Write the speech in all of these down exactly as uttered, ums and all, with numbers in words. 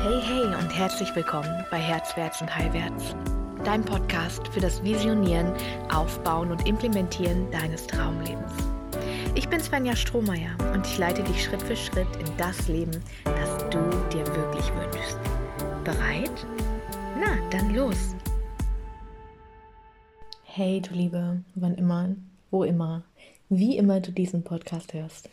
Hey, hey und herzlich willkommen bei Herzwärts und Heilwärts, dein Podcast für das Visionieren, Aufbauen und Implementieren deines Traumlebens. Ich bin Svenja Strohmeier und ich leite dich Schritt für Schritt in das Leben, das du dir wirklich wünschst. Bereit? Na, dann los! Hey, du Liebe, wann immer, wo immer, wie immer du diesen Podcast hörst.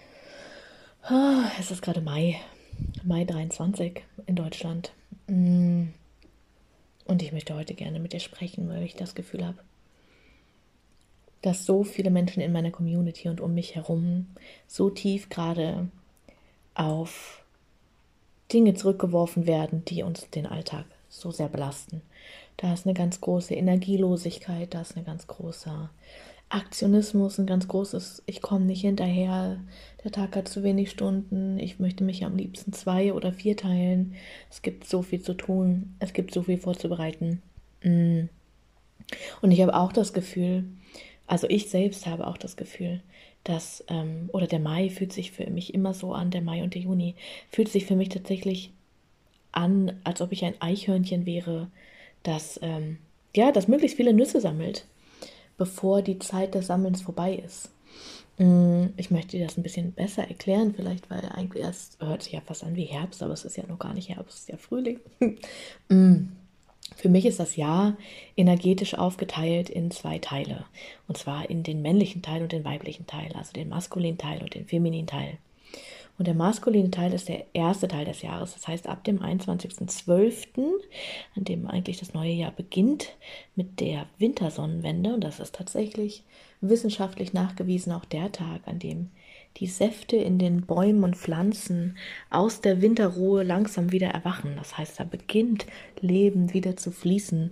Es ist gerade Mai. Mai dreiundzwanzig in Deutschland. Und ich möchte heute gerne mit dir sprechen, weil ich das Gefühl habe, dass so viele Menschen in meiner Community und um mich herum so tief gerade auf Dinge zurückgeworfen werden, die uns den Alltag so sehr belasten. Da ist eine ganz große Energielosigkeit, da ist ein ganz großer Aktionismus, ein ganz großes, ich komme nicht hinterher, der Tag hat zu wenig Stunden, ich möchte mich am liebsten zwei oder vier teilen. Es gibt so viel zu tun, es gibt so viel vorzubereiten. Und ich habe auch das Gefühl, also ich selbst habe auch das Gefühl, dass, ähm, oder der Mai fühlt sich für mich immer so an, der Mai und der Juni, fühlt sich für mich tatsächlich an, als ob ich ein Eichhörnchen wäre, das, ähm, ja, das möglichst viele Nüsse sammelt, bevor die Zeit des Sammelns vorbei ist. Ich möchte dir das ein bisschen besser erklären, vielleicht, weil eigentlich erst hört sich ja fast an wie Herbst, aber es ist ja noch gar nicht Herbst, es ist ja Frühling. Für mich ist das Jahr energetisch aufgeteilt in zwei Teile. Und zwar in den männlichen Teil und den weiblichen Teil, also den maskulinen Teil und den femininen Teil. Und der maskuline Teil ist der erste Teil des Jahres. Das heißt, ab dem einundzwanzigsten zwölften, an dem eigentlich das neue Jahr beginnt, mit der Wintersonnenwende. Und das ist tatsächlich wissenschaftlich nachgewiesen auch der Tag, an dem die Säfte in den Bäumen und Pflanzen aus der Winterruhe langsam wieder erwachen. Das heißt, da beginnt Leben wieder zu fließen.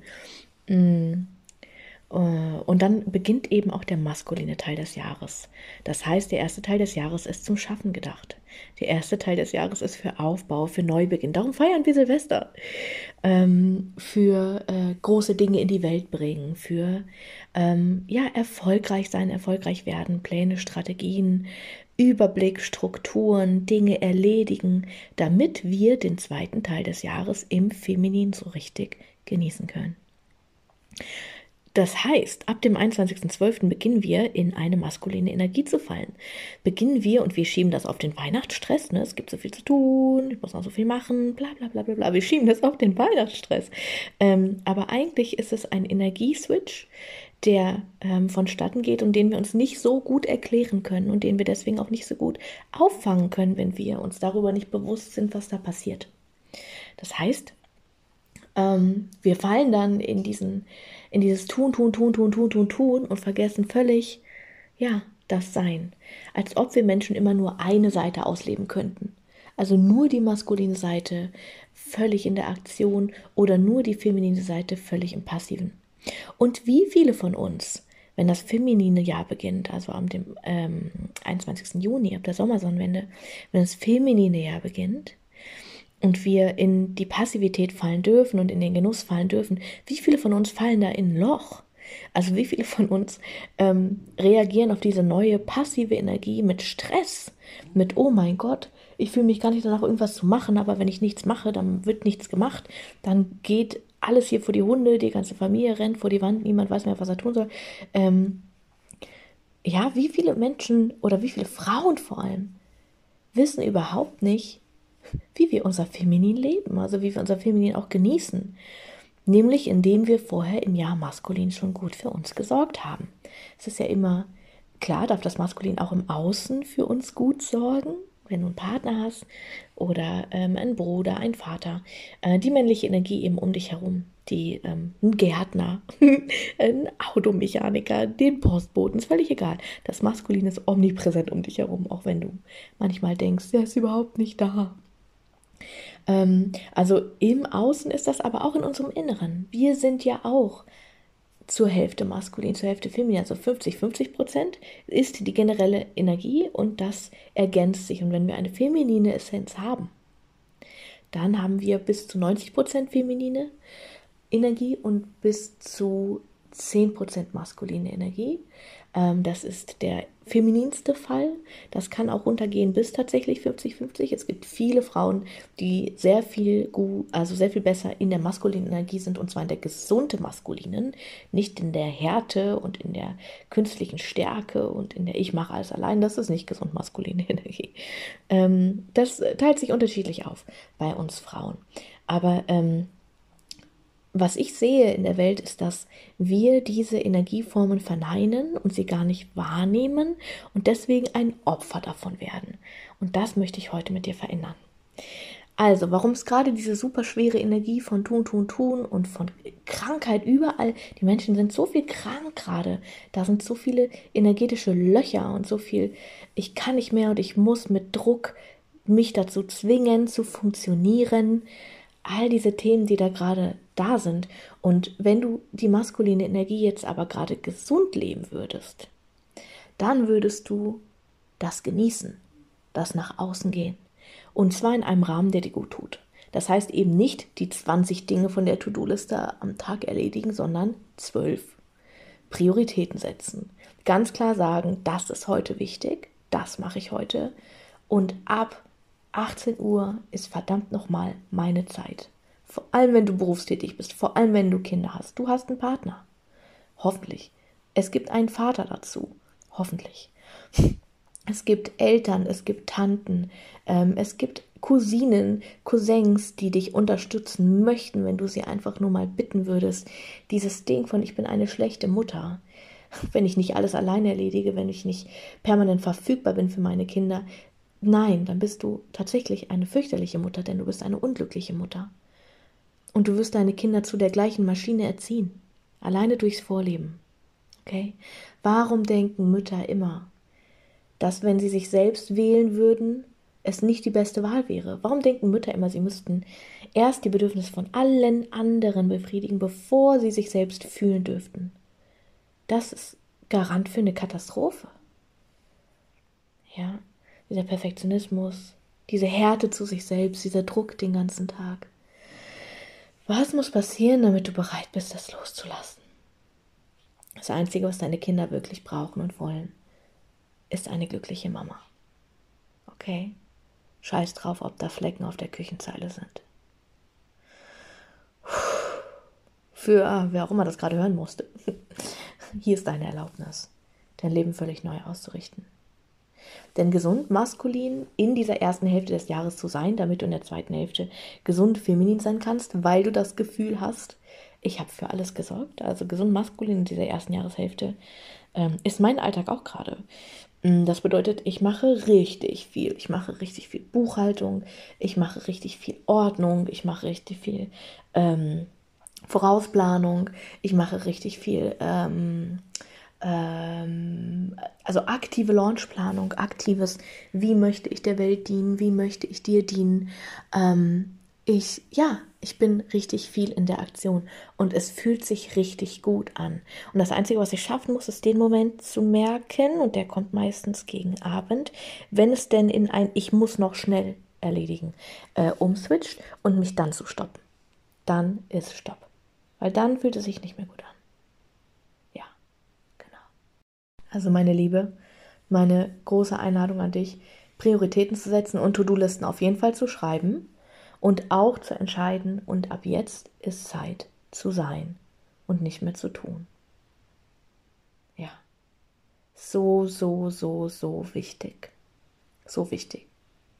Und dann beginnt eben auch der maskuline Teil des Jahres. Das heißt, der erste Teil des Jahres ist zum Schaffen gedacht. Der erste Teil des Jahres ist für Aufbau, für Neubeginn. Darum feiern wir Silvester. Ähm, für äh, große Dinge in die Welt bringen, für ähm, ja, erfolgreich sein, erfolgreich werden, Pläne, Strategien, Überblick, Strukturen, Dinge erledigen, damit wir den zweiten Teil des Jahres im Feminin so richtig genießen können. Das heißt, ab dem einundzwanzigsten zwölften beginnen wir in eine maskuline Energie zu fallen. Beginnen wir, und wir schieben das auf den Weihnachtsstress, ne? Es gibt so viel zu tun, ich muss noch so viel machen, bla bla bla bla bla. Wir schieben das auf den Weihnachtsstress. Ähm, aber eigentlich ist es ein Energieswitch, der ähm, vonstatten geht und den wir uns nicht so gut erklären können und den wir deswegen auch nicht so gut auffangen können, wenn wir uns darüber nicht bewusst sind, was da passiert. Das heißt, ähm, wir fallen dann in diesen in dieses Tun, Tun, Tun, Tun, Tun, Tun, Tun und vergessen völlig, ja, das Sein. Als ob wir Menschen immer nur eine Seite ausleben könnten. Also nur die maskuline Seite völlig in der Aktion oder nur die feminine Seite völlig im Passiven. Und wie viele von uns, wenn das feminine Jahr beginnt, also am dem ähm, einundzwanzigsten Juni, ab der Sommersonnenwende, wenn das feminine Jahr beginnt, und wir in die Passivität fallen dürfen und in den Genuss fallen dürfen, wie viele von uns fallen da in ein Loch? Also wie viele von uns ähm, reagieren auf diese neue passive Energie mit Stress, mit oh mein Gott, ich fühle mich gar nicht danach, irgendwas zu machen, aber wenn ich nichts mache, dann wird nichts gemacht, dann geht alles hier vor die Hunde, die ganze Familie rennt vor die Wand, niemand weiß mehr, was er tun soll. Ähm, ja, wie viele Menschen oder wie viele Frauen vor allem wissen überhaupt nicht, wie wir unser Feminin leben, also wie wir unser Feminin auch genießen. Nämlich indem wir vorher im Jahr maskulin schon gut für uns gesorgt haben. Es ist ja immer klar, darf das Maskulin auch im Außen für uns gut sorgen, wenn du einen Partner hast oder ähm, einen Bruder, einen Vater. Äh, die männliche Energie eben um dich herum, die ähm, ein Gärtner, ein Automechaniker, den Postboten, ist völlig egal. Das Maskulin ist omnipräsent um dich herum, auch wenn du manchmal denkst, der ist überhaupt nicht da. Ähm, also im Außen ist das aber auch in unserem Inneren. Wir sind ja auch zur Hälfte maskulin, zur Hälfte feminin, also fünfzig fünfzig Prozent ist die generelle Energie und das ergänzt sich. Und wenn wir eine feminine Essenz haben, dann haben wir bis zu neunzig Prozent feminine Energie und bis zu zehn Prozent maskuline Energie. Ähm, das ist der femininste Fall. Das kann auch runtergehen bis tatsächlich fünfzig fünfzig. Es gibt viele Frauen, die sehr viel gut, also sehr viel besser in der maskulinen Energie sind, und zwar in der gesunden maskulinen, nicht in der Härte und in der künstlichen Stärke und in der ich mache alles allein. Das ist nicht gesund maskuline Energie. Ähm, das teilt sich unterschiedlich auf bei uns Frauen. Aber ähm, was ich sehe in der Welt ist, dass wir diese Energieformen verneinen und sie gar nicht wahrnehmen und deswegen ein Opfer davon werden. Und das möchte ich heute mit dir verändern. Also, warum es gerade diese super schwere Energie von tun, tun, tun und von Krankheit überall, die Menschen sind so viel krank gerade, da sind so viele energetische Löcher und so viel, ich kann nicht mehr und ich muss mit Druck mich dazu zwingen, zu funktionieren. All diese Themen, die da gerade da sind. Und wenn du die maskuline Energie jetzt aber gerade gesund leben würdest, dann würdest du das genießen, das nach außen gehen. Und zwar in einem Rahmen, der dir gut tut. Das heißt eben nicht die zwanzig Dinge von der To-Do-Liste am Tag erledigen, sondern zwölf. Prioritäten setzen. Ganz klar sagen, das ist heute wichtig, das mache ich heute. Und ab achtzehn Uhr ist verdammt nochmal meine Zeit. Vor allem, wenn du berufstätig bist, vor allem, wenn du Kinder hast. Du hast einen Partner. Hoffentlich. Es gibt einen Vater dazu. Hoffentlich. Es gibt Eltern, es gibt Tanten, ähm, es gibt Cousinen, Cousins, die dich unterstützen möchten, wenn du sie einfach nur mal bitten würdest. Dieses Ding von ich bin eine schlechte Mutter, wenn ich nicht alles alleine erledige, wenn ich nicht permanent verfügbar bin für meine Kinder. Nein, dann bist du tatsächlich eine fürchterliche Mutter, denn du bist eine unglückliche Mutter. Und du wirst deine Kinder zu der gleichen Maschine erziehen. Alleine durchs Vorleben. Okay? Warum denken Mütter immer, dass wenn sie sich selbst wählen würden, es nicht die beste Wahl wäre? Warum denken Mütter immer, sie müssten erst die Bedürfnisse von allen anderen befriedigen, bevor sie sich selbst fühlen dürften? Das ist Garant für eine Katastrophe. Ja, dieser Perfektionismus, diese Härte zu sich selbst, dieser Druck den ganzen Tag. Was muss passieren, damit du bereit bist, das loszulassen? Das Einzige, was deine Kinder wirklich brauchen und wollen, ist eine glückliche Mama. Okay? Scheiß drauf, ob da Flecken auf der Küchenzeile sind. Für wer auch immer das gerade hören musste. Hier ist deine Erlaubnis, dein Leben völlig neu auszurichten. Denn gesund maskulin in dieser ersten Hälfte des Jahres zu sein, damit du in der zweiten Hälfte gesund feminin sein kannst, weil du das Gefühl hast, ich habe für alles gesorgt. Also gesund maskulin in dieser ersten Jahreshälfte ähm, ist mein Alltag auch gerade. Das bedeutet, ich mache richtig viel. Ich mache richtig viel Buchhaltung, ich mache richtig viel Ordnung, ich mache richtig viel ähm, Vorausplanung, ich mache richtig viel ähm, ähm, also aktive Launchplanung, aktives, wie möchte ich der Welt dienen, wie möchte ich dir dienen. Ähm, ich, ja, ich bin richtig viel in der Aktion und es fühlt sich richtig gut an. Und das Einzige, was ich schaffen muss, ist den Moment zu merken, und der kommt meistens gegen Abend, wenn es denn in ein Ich muss noch schnell erledigen äh, umswitcht, und mich dann zu stoppen. Dann ist Stopp. Weil dann fühlt es sich nicht mehr gut an. Ja, genau. Also meine Liebe, meine große Einladung an dich, Prioritäten zu setzen und To-Do-Listen auf jeden Fall zu schreiben und auch zu entscheiden, und ab jetzt ist Zeit zu sein und nicht mehr zu tun. Ja, so, so, so, so wichtig. So wichtig.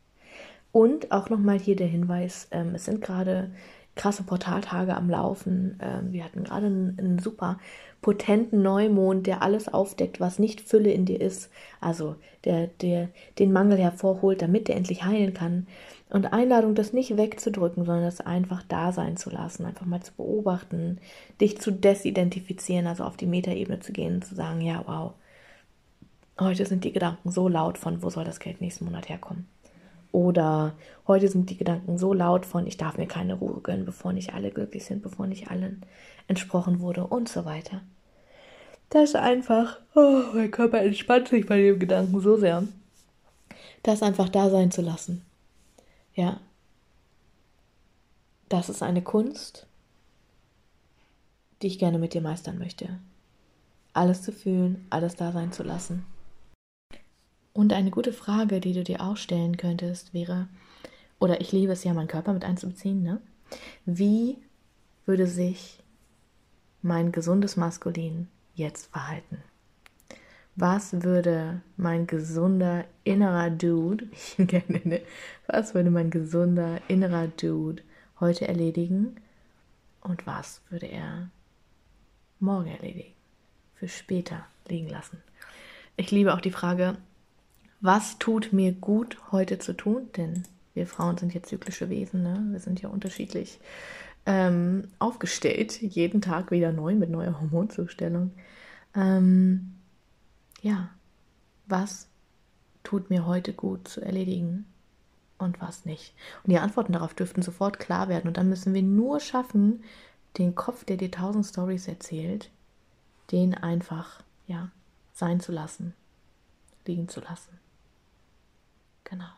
Und auch nochmal hier der Hinweis, ähm, es sind gerade krasse Portaltage am Laufen. Ähm, wir hatten gerade einen, einen super potenten Neumond, der alles aufdeckt, was nicht Fülle in dir ist. Also der, der den Mangel hervorholt, damit der endlich heilen kann. Und Einladung, das nicht wegzudrücken, sondern das einfach da sein zu lassen, einfach mal zu beobachten, dich zu desidentifizieren, also auf die Metaebene zu gehen und zu sagen, ja, wow, heute sind die Gedanken so laut von, wo soll das Geld nächsten Monat herkommen? Oder heute sind die Gedanken so laut von, ich darf mir keine Ruhe gönnen, bevor nicht alle glücklich sind, bevor nicht allen entsprochen wurde und so weiter. Das ist einfach, oh, mein Körper entspannt sich bei dem Gedanken so sehr. Das einfach da sein zu lassen. Ja. Das ist eine Kunst. die ich gerne mit dir meistern möchte. Alles zu fühlen, alles da sein zu lassen. Und eine gute Frage, die du dir auch stellen könntest, wäre, oder ich liebe es ja, meinen Körper mit einzubeziehen, ne? Wie würde sich mein gesundes Maskulin jetzt verhalten? Was würde mein gesunder innerer Dude, ich gerne, ne? Was würde mein gesunder innerer Dude heute erledigen? Und was würde er morgen erledigen? Für später liegen lassen. Ich liebe auch die Frage, was tut mir gut heute zu tun? Denn wir Frauen sind ja zyklische Wesen, ne? Wir sind ja unterschiedlich ähm, aufgestellt, jeden Tag wieder neu mit neuer Hormonzustellung. Ähm, ja, was tut mir heute gut zu erledigen und was nicht? Und die Antworten darauf dürften sofort klar werden. Und dann müssen wir nur schaffen, den Kopf, der dir tausend Storys erzählt, den einfach, ja, sein zu lassen, liegen zu lassen. Genau.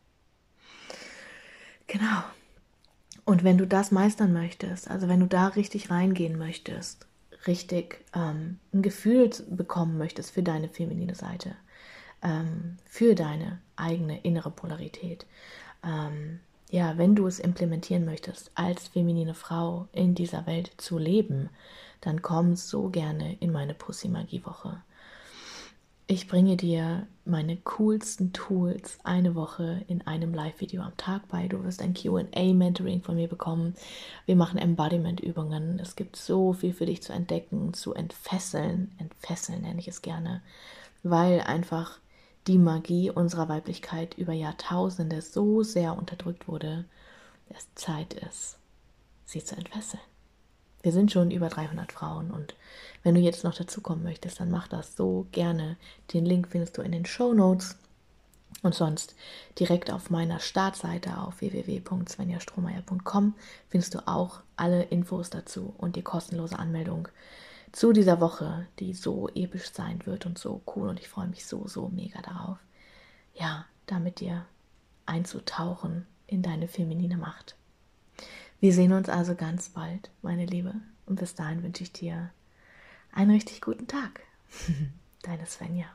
Genau. Und wenn du das meistern möchtest, also wenn du da richtig reingehen möchtest, richtig ähm, ein Gefühl bekommen möchtest für deine feminine Seite, ähm, für deine eigene innere Polarität, ähm, ja, wenn du es implementieren möchtest, als feminine Frau in dieser Welt zu leben, dann komm so gerne in meine Pussy-Magie-Woche. Ich bringe dir meine coolsten Tools eine Woche in einem Live-Video am Tag bei. Du wirst ein Q and A-Mentoring von mir bekommen. Wir machen Embodiment-Übungen. Es gibt so viel für dich zu entdecken, zu entfesseln. Entfesseln nenne ich es gerne, weil einfach die Magie unserer Weiblichkeit über Jahrtausende so sehr unterdrückt wurde, dass es Zeit ist, sie zu entfesseln. Wir sind schon über dreihundert Frauen und wenn du jetzt noch dazukommen möchtest, dann mach das so gerne. Den Link findest du in den Shownotes und sonst direkt auf meiner Startseite auf w w w punkt svenja strohmeier punkt com findest du auch alle Infos dazu und die kostenlose Anmeldung zu dieser Woche, die so episch sein wird und so cool und ich freue mich so, so mega darauf, ja, da mit dir einzutauchen in deine feminine Macht. Wir sehen uns also ganz bald, meine Liebe. Und bis dahin wünsche ich dir einen richtig guten Tag. Deine Svenja.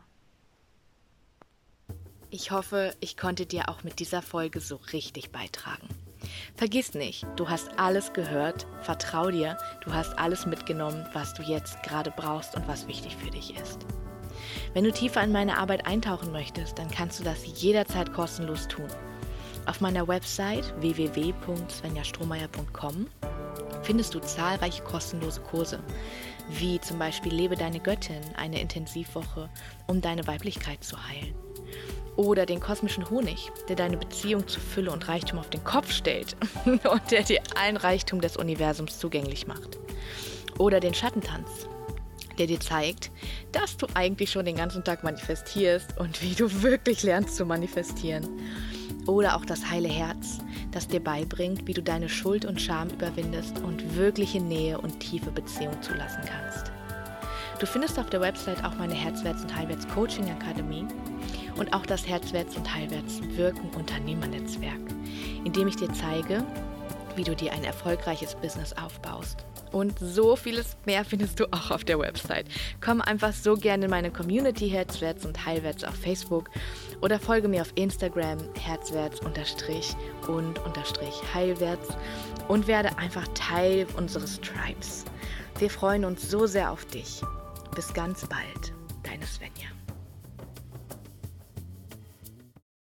Ich hoffe, ich konnte dir auch mit dieser Folge so richtig beitragen. Vergiss nicht, du hast alles gehört, vertrau dir, du hast alles mitgenommen, was du jetzt gerade brauchst und was wichtig für dich ist. Wenn du tiefer in meine Arbeit eintauchen möchtest, dann kannst du das jederzeit kostenlos tun. Auf meiner Website w w w punkt svenja strohmeier punkt com findest du zahlreiche kostenlose Kurse, wie zum Beispiel Lebe deine Göttin, eine Intensivwoche, um deine Weiblichkeit zu heilen. Oder den kosmischen Honig, der deine Beziehung zu Fülle und Reichtum auf den Kopf stellt und der dir allen Reichtum des Universums zugänglich macht. Oder den Schattentanz, der dir zeigt, dass du eigentlich schon den ganzen Tag manifestierst und wie du wirklich lernst zu manifestieren. Oder auch das heile Herz, das dir beibringt, wie du deine Schuld und Scham überwindest und wirkliche Nähe und tiefe Beziehung zulassen kannst. Du findest auf der Website auch meine Herzwärts- und Heilwärts-Coaching-Akademie und auch das Herzwärts- und Heilwärts-Wirken-Unternehmernetzwerk, in dem ich dir zeige, wie du dir ein erfolgreiches Business aufbaust. Und so vieles mehr findest du auch auf der Website. Komm einfach so gerne in meine Community Herzwärts und Heilwärts auf Facebook oder folge mir auf Instagram herzwärts unterstrich und unterstrich heilwärts und werde einfach Teil unseres Tribes. Wir freuen uns so sehr auf dich. Bis ganz bald, deine Svenja.